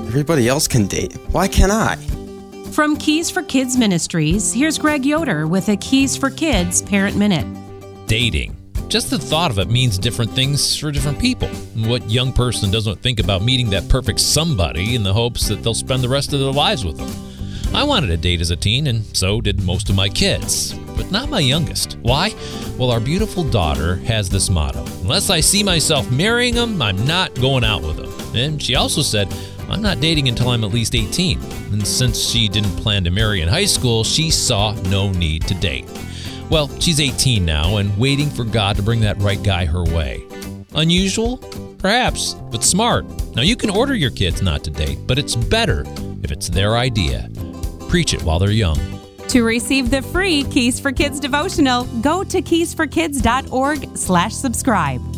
Everybody else can date. Why can't I? From Keys for Kids Ministries, here's Greg Yoder with a Keys for Kids Parent Minute. Dating. Just the thought of it means different things for different people. What young person doesn't think about meeting that perfect somebody in the hopes that they'll spend the rest of their lives with them? I wanted a date as a teen, and so did most of my kids, but not my youngest. Why? Well, our beautiful daughter has this motto: unless I see myself marrying him, I'm not going out with him. And she also said, I'm not dating until I'm at least 18. And since she didn't plan to marry in high school, she saw no need to date. Well, she's 18 now and waiting for God to bring that right guy her way. Unusual? Perhaps, but smart. Now, you can order your kids not to date, but it's better if it's their idea. Preach it while they're young. To receive the free Keys for Kids devotional, go to keysforkids.org/subscribe.